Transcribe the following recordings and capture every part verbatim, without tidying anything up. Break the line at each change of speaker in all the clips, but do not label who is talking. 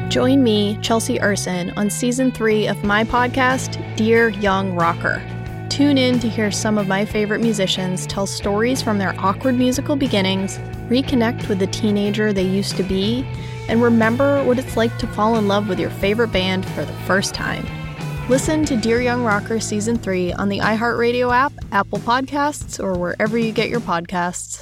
Join me, Chelsea Urson, on Season three of my podcast, Dear Young Rocker. Tune in to hear some of my favorite musicians tell stories from their awkward musical beginnings, reconnect with the teenager they used to be, and remember what it's like to fall in love with your favorite band for the first time. Listen to Dear Young Rocker Season three on the iHeartRadio app, Apple Podcasts, or wherever you get your podcasts.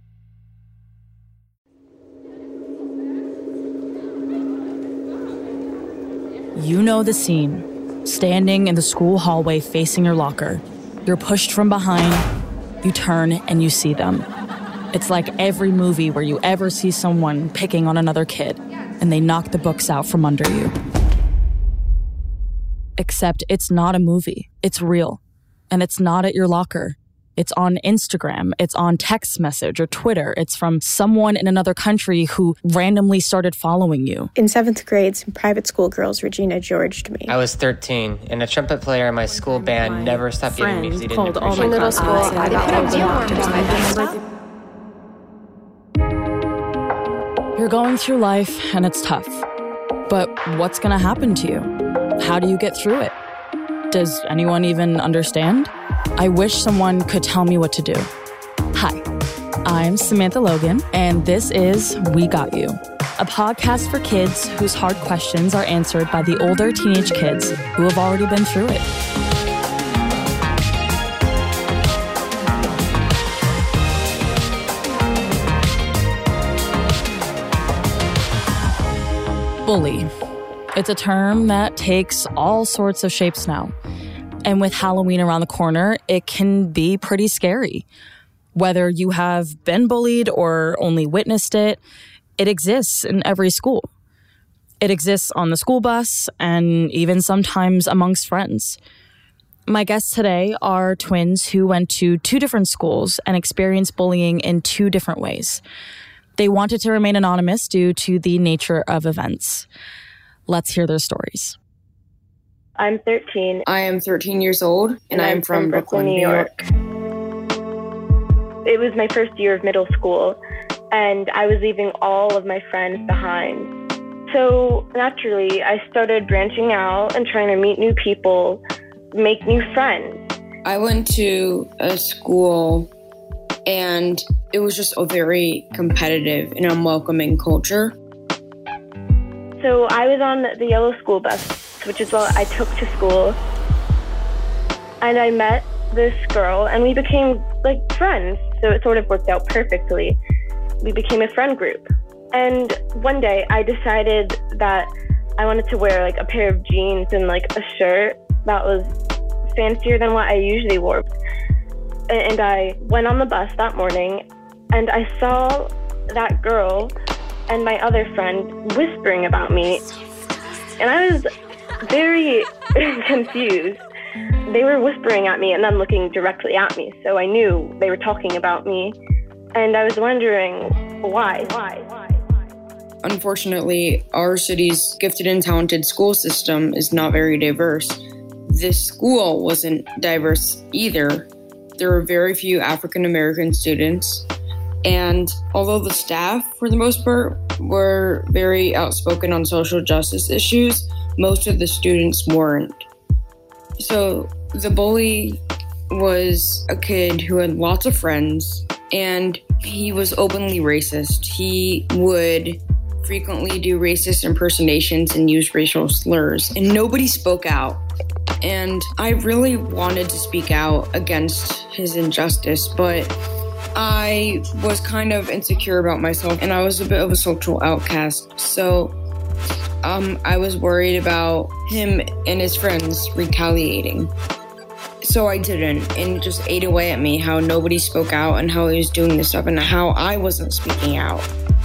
You know the scene. Standing in the school hallway facing your locker. You're pushed from behind, you turn, and you see them. It's like every movie where you ever see someone picking on another kid, and they knock the books out from under you. Except it's not a movie. It's real. And it's not at your locker. It's on Instagram. It's on text message or Twitter. It's from someone in another country who randomly started following you.
In seventh grade, some private school girls Regina Georged me.
I was thirteen, and a trumpet player in my school band never stopped giving me because he didn't appreciate
all my middle school. I
You're going through life, and it's tough. But what's going to happen to you? How do you get through it? Does anyone even understand? I wish someone could tell me what to do. Hi, I'm Samantha Logan, and this is We Got You, a podcast for kids whose hard questions are answered by the older teenage kids who have already been through it. Bully. It's a term that takes all sorts of shapes now. And with Halloween around the corner, it can be pretty scary. Whether you have been bullied or only witnessed it, it exists in every school. It exists on the school bus and even sometimes amongst friends. My guests today are twins who went to two different schools and experienced bullying in two different ways. They wanted to remain anonymous due to the nature of events. Let's hear their stories.
I'm thirteen.
I am thirteen years old, and, and I'm, I'm from, from Brooklyn, New York. York.
It was my first year of middle school, and I was leaving all of my friends behind. So naturally, I started branching out and trying to meet new people, make new friends.
I went to a school, and it was just a very competitive and unwelcoming culture.
So I was on the yellow school bus, which is what I took to school. And I met this girl, and we became, like, friends. So it sort of worked out perfectly. We became a friend group. And one day, I decided that I wanted to wear, like, a pair of jeans and, like, a shirt that was fancier than what I usually wore. And I went on the bus that morning, and I saw that girl and my other friend whispering about me. And I was very confused. They were whispering at me and then looking directly at me, so I knew they were talking about me. And I was wondering why, why, why, why?
Unfortunately, our city's gifted and talented school system is not very diverse. This school wasn't diverse either. There were very few African American students. And although the staff, for the most part, were very outspoken on social justice issues, most of the students weren't. So the bully was a kid who had lots of friends, and he was openly racist. He would frequently do racist impersonations and use racial slurs, and nobody spoke out. And I really wanted to speak out against his injustice, but I was kind of insecure about myself, and I was a bit of a social outcast. So um, I was worried about him and his friends retaliating. So I didn't, and it just ate away at me how nobody spoke out and how he was doing this stuff and how I wasn't speaking out.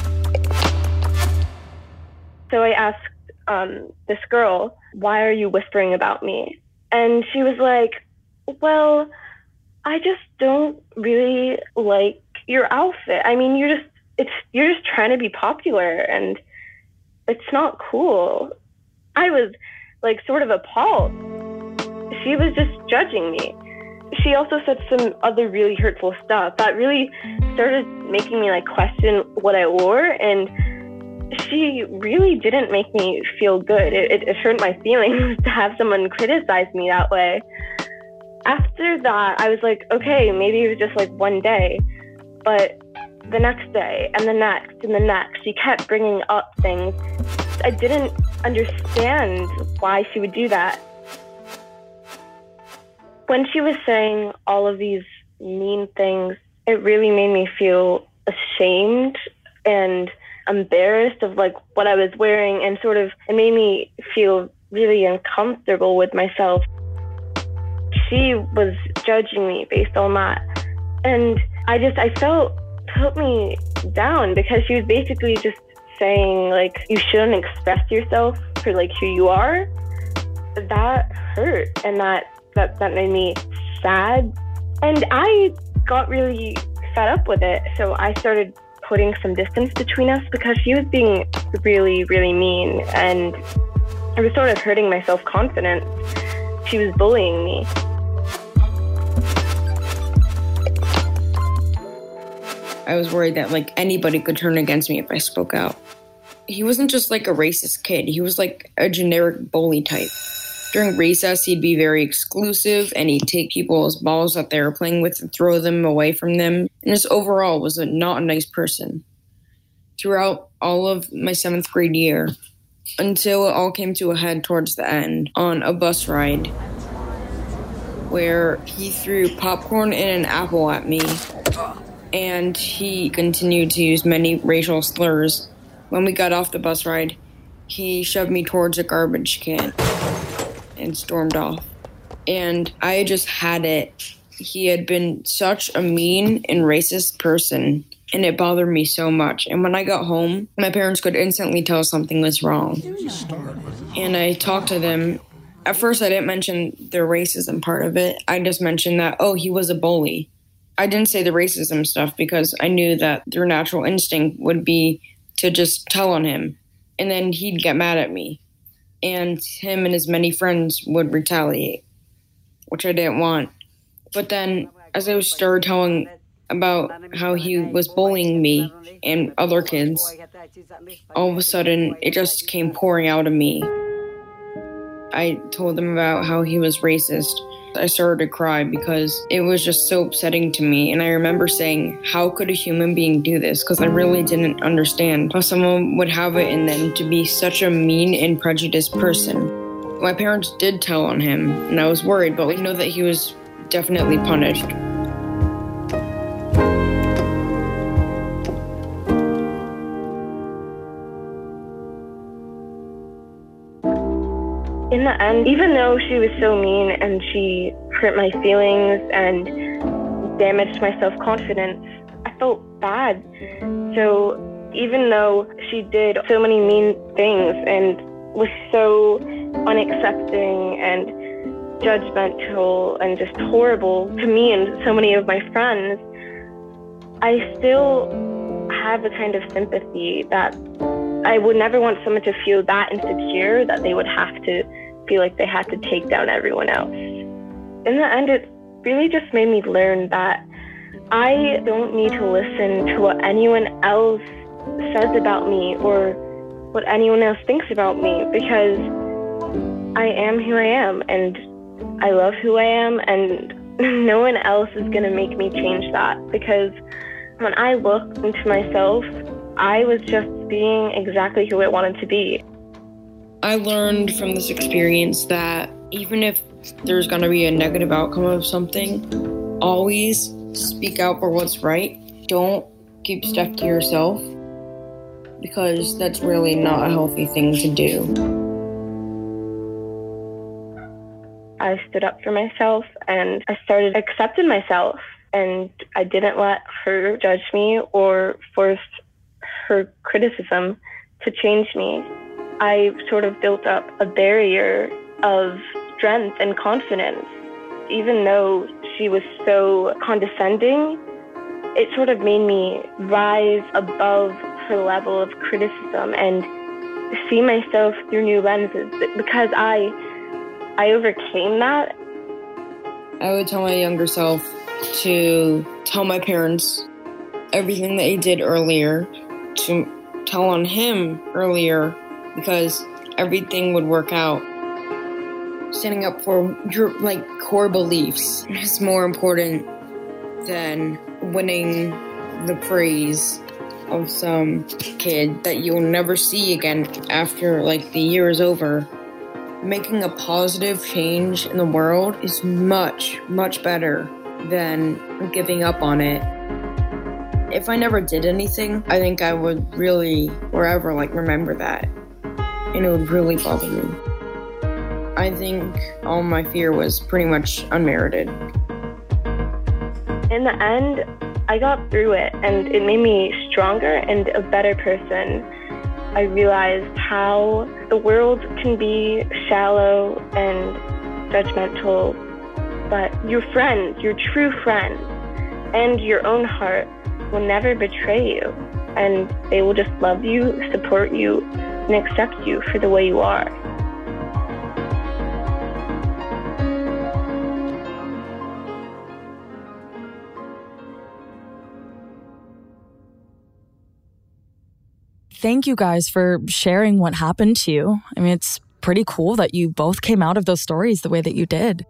So I asked um, this girl, why are you whispering about me? And she was like, well, I just don't really like your outfit. I mean, you're just, it's, you're just trying to be popular, and it's not cool. I was like sort of appalled. She was just judging me. She also said some other really hurtful stuff that really started making me like question what I wore. And she really didn't make me feel good. It, it, it hurt my feelings to have someone criticize me that way. After that, I was like, okay, maybe it was just like one day. But the next day and the next and the next, she kept bringing up things. I didn't understand why she would do that. When she was saying all of these mean things, it really made me feel ashamed and embarrassed of like what I was wearing, and sort of it made me feel really uncomfortable with myself. She was judging me based on that, and I just I felt put me down, because she was basically just saying like you shouldn't express yourself for like who you are. That hurt, and that that that made me sad, and I got really fed up with it. So I started putting some distance between us, because she was being really, really mean, and it was sort of hurting my self-confidence. She was bullying me.
I was worried that like anybody could turn against me if I spoke out. He wasn't just like a racist kid. He was like a generic bully type. During recess, he'd be very exclusive, and he'd take people's balls that they were playing with and throw them away from them. And just overall was a, not a nice person. Throughout all of my seventh grade year, until it all came to a head towards the end on a bus ride, where he threw popcorn and an apple at me, and he continued to use many racial slurs. When we got off the bus ride, he shoved me towards a garbage can and stormed off. And I just had it. He had been such a mean and racist person, and it bothered me so much. And when I got home, my parents could instantly tell something was wrong. And I talked to them. At first, I didn't mention the racism part of it. I just mentioned that, oh, he was a bully. I didn't say the racism stuff because I knew that their natural instinct would be to just tell on him, and then he'd get mad at me. And him and his many friends would retaliate, which I didn't want. But then, as I started telling about how he was bullying me and other kids, all of a sudden, it just came pouring out of me. I told them about how he was racist. I started to cry because it was just so upsetting to me. And I remember saying, how could a human being do this? Because I really didn't understand how someone would have it in them to be such a mean and prejudiced person. My parents did tell on him, and I was worried, but we know that he was definitely punished.
In the end, even though she was so mean and she hurt my feelings and damaged my self-confidence, I felt bad. So even though she did so many mean things and was so unaccepting and judgmental and just horrible to me and so many of my friends, I still have a kind of sympathy that I would never want someone to feel that insecure that they would have to feel like they had to take down everyone else. In the end, it really just made me learn that I don't need to listen to what anyone else says about me or what anyone else thinks about me, because I am who I am and I love who I am, and no one else is going to make me change that, because when I looked into myself, I was just being exactly who I wanted to be.
I learned from this experience that even if there's going to be a negative outcome of something, always speak out for what's right. Don't keep stuff to yourself, because that's really not a healthy thing to do.
I stood up for myself and I started accepting myself, and I didn't let her judge me or force her criticism to change me. I sort of built up a barrier of strength and confidence. Even though she was so condescending, it sort of made me rise above her level of criticism and see myself through new lenses, because I I overcame that.
I would tell my younger self to tell my parents everything that he did earlier, to tell on him earlier because everything would work out. Standing up for your, like, core beliefs is more important than winning the praise of some kid that you'll never see again after, like, the year is over. Making a positive change in the world is much, much better than giving up on it. If I never did anything, I think I would really forever, like, remember that. And it would really bother me. I think all my fear was pretty much unmerited.
In the end, I got through it, and it made me stronger and a better person. I realized how the world can be shallow and judgmental, but your friends, your true friends, and your own heart will never betray you, and they will just love you, support you, and accept you for the way you are.
Thank you guys for sharing what happened to you. I mean, it's pretty cool that you both came out of those stories the way that you did.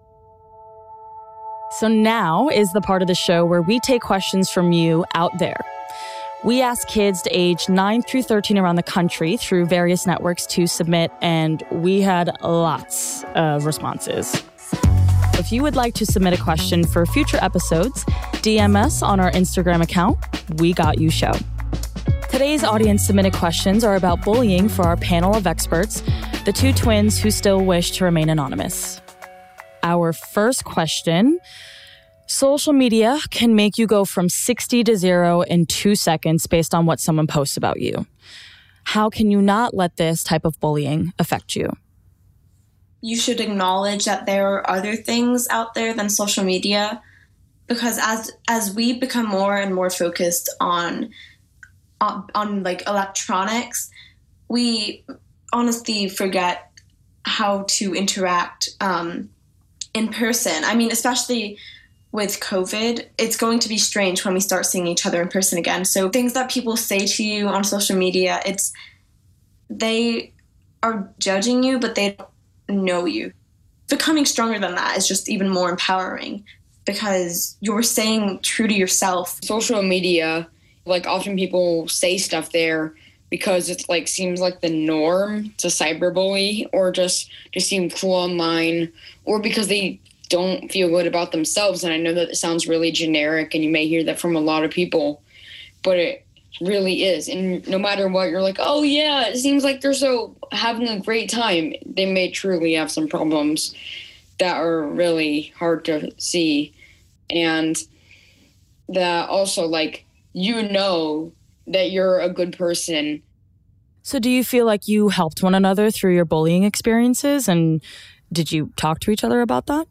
So now is the part of the show where we take questions from you out there. We ask kids aged nine through thirteen around the country through various networks to submit, and we had lots of responses. If you would like to submit a question for future episodes, D M us on our Instagram account, We Got You Show. Today's audience-submitted questions are about bullying for our panel of experts, the two twins who still wish to remain anonymous. Our first question: social media can make you go from sixty to zero in two seconds based on what someone posts about you. How can you not let this type of bullying affect you?
You should acknowledge that there are other things out there than social media, because as as we become more and more focused on on, on like electronics, we honestly forget how to interact um, in person. I mean, especially with COVID, it's going to be strange when we start seeing each other in person again. So things that people say to you on social media, it's they are judging you, but they don't know you. Becoming stronger than that is just even more empowering because you're staying true to yourself.
Social media, like often people say stuff there because it's like seems like the norm to cyberbully or just to seem cool online or because they don't feel good about themselves. And I know that it sounds really generic and you may hear that from a lot of people, but it really is. And no matter what, you're like, oh yeah, it seems like they're so having a great time. They may truly have some problems that are really hard to see. And that also, like, you know that you're a good person.
So do you feel like you helped one another through your bullying experiences? And did you talk to each other about that?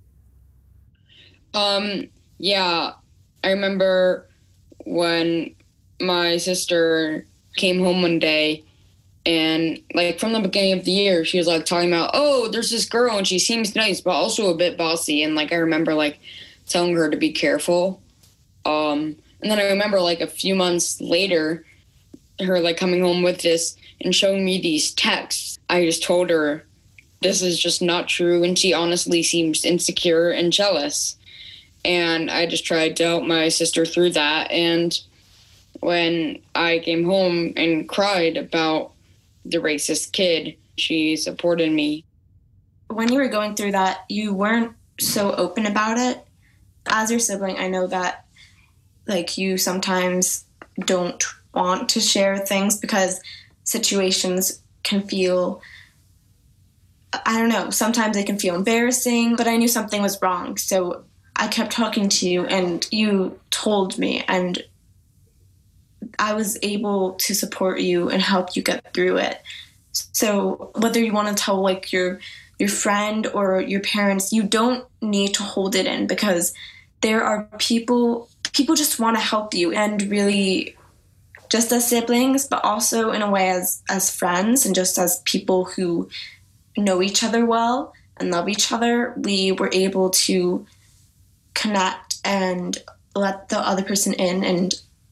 Um, yeah, I remember when my sister came home one day and like from the beginning of the year, she was like talking about, oh, there's this girl and she seems nice, but also a bit bossy. And like, I remember like telling her to be careful. Um, and then I remember like a few months later, her like coming home with this and showing me these texts. I just told her this is just not true. And she honestly seems insecure and jealous. And I just tried to help my sister through that. And when I came home and cried about the racist kid, she supported me.
When you were going through that, you weren't so open about it. As your sibling, I know that like you sometimes don't want to share things because situations can feel, I don't know, sometimes they can feel embarrassing, but I knew something was wrong. So I kept talking to you and you told me, and I was able to support you and help you get through it. So whether you want to tell like your your friend or your parents, you don't need to hold it in because there are people, people just want to help you, and really just as siblings, but also in a way as, as friends and just as people who know each other well and love each other, we were able to connect and let the other person in and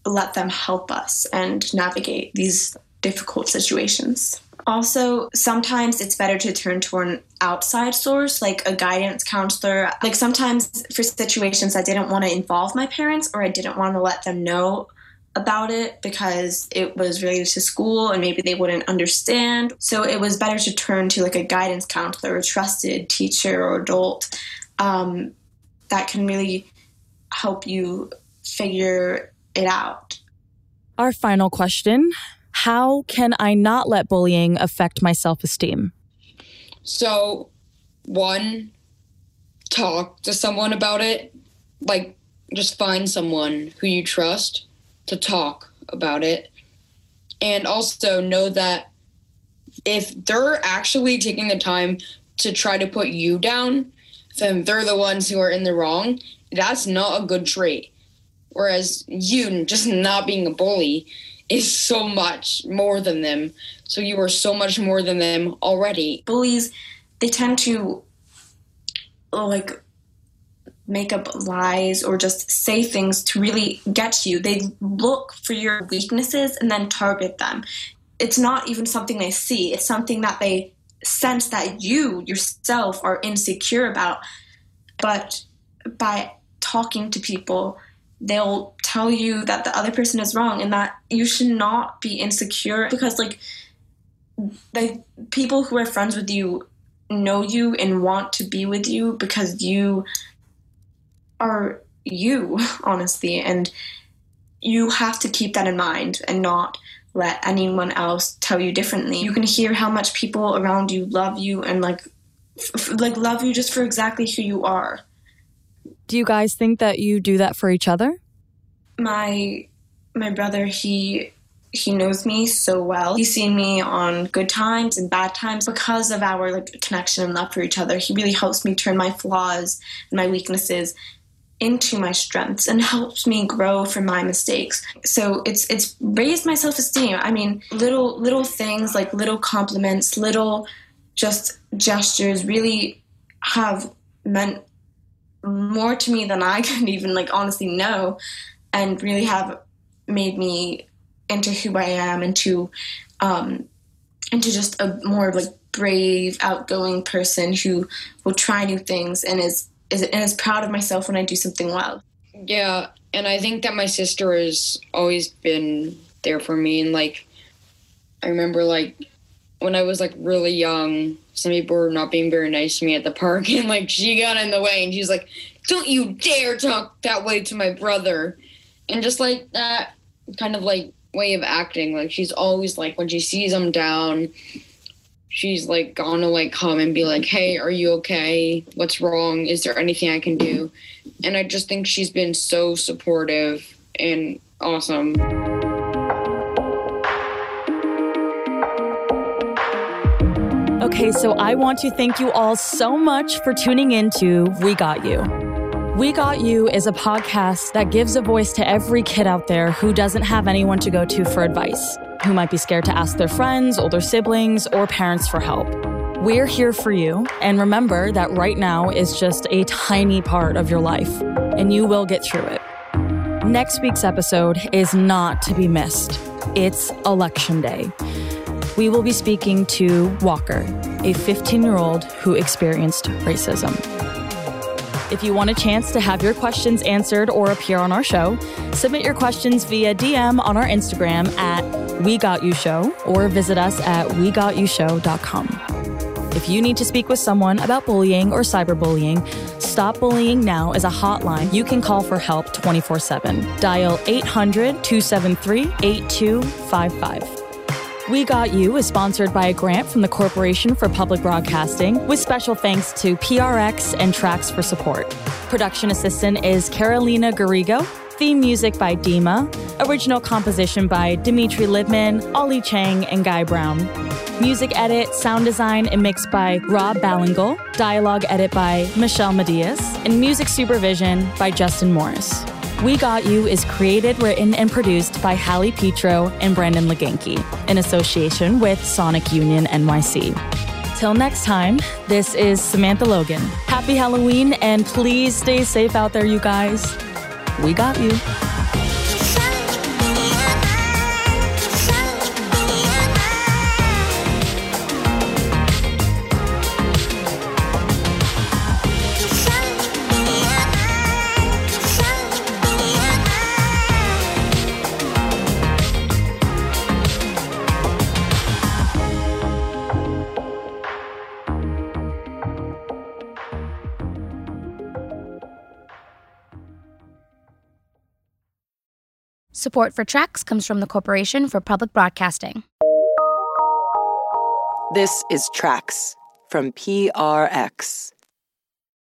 let them help us and navigate these difficult situations. Also, sometimes it's better to turn to an outside source, like a guidance counselor. Like sometimes for situations I didn't want to involve my parents, or I didn't want to let them know about it because it was related to school and maybe they wouldn't understand. So it was better to turn to like a guidance counselor, a trusted teacher or adult um, that can really help you figure it out.
Our final question: how can I not let bullying affect my self-esteem?
So, one, talk to someone about it. Like, just find someone who you trust to talk about it. And also know that if they're actually taking the time to try to put you down, then they're the ones who are in the wrong. That's not a good trait. Whereas you just not being a bully is so much more than them. So you are so much more than them already.
Bullies, they tend to like make up lies or just say things to really get to you. They look for your weaknesses and then target them. It's not even something they see. It's something that they sense that you yourself are insecure about. But by talking to people, they'll tell you that the other person is wrong and that you should not be insecure, because like the people who are friends with you know you and want to be with you because you are you, honestly, and you have to keep that in mind and not let anyone else tell you differently. You can hear how much people around you love you and like f- like love you just for exactly who you are.
Do you guys think that you do that for each other?
My my brother, he he knows me so well. He's seen me on good times and bad times. Because of our like connection and love for each other, he really helps me turn my flaws and my weaknesses into my strengths and helps me grow from my mistakes. So it's it's raised my self-esteem. I mean, little little things like little compliments, little just gestures really have meant more to me than I could even like honestly know, and really have made me into who I am, into um into just a more like brave, outgoing person who will try new things and is is and is proud of myself when I do something well.
Yeah, and I think that my sister has always been there for me. And like, I remember like when I was like really young, some people were not being very nice to me at the park, and like she got in the way and she's like, "Don't you dare talk that way to my brother." And just like that kind of like way of acting, like she's always like, when she sees him down, she's like gonna like come and be like, "Hey, are you okay? What's wrong? Is there anything I can do?" And I just think she's been so supportive and awesome.
Okay, so I want to thank you all so much for tuning in to We Got You. We Got You is a podcast that gives a voice to every kid out there who doesn't have anyone to go to for advice, who might be scared to ask their friends, older siblings, or parents for help. We're here for you, and remember that right now is just a tiny part of your life, and you will get through it. Next week's episode is not to be missed. It's Election Day. We will be speaking to Walker, a fifteen-year-old who experienced racism. If you want a chance to have your questions answered or appear on our show, submit your questions via D M on our Instagram at We Got You Show, or visit us at we got you show dot com. If you need to speak with someone about bullying or cyberbullying, Stop Bullying Now is a hotline you can call for help twenty-four seven. Dial eight hundred, two seven three, eight two five five. We Got You is sponsored by a grant from the Corporation for Public Broadcasting, with special thanks to P R X and Tracks for support. Production assistant is Carolina Garrigo. Theme music by Dima. Original composition by Dimitri Libman, Ollie Chang, and Guy Brown. Music edit, sound design, and mix by Rob Ballingle. Dialogue edit by Michelle Medias. And music supervision by Justin Morris. We Got You is created, written, and produced by Hallie Petro and Brandon Leganke in association with Sonic Union N Y C. Till next time, this is Samantha Logan. Happy Halloween, and please stay safe out there, you guys. We got you.
Support for Tracks comes from the Corporation for Public Broadcasting.
This is Tracks from P R X.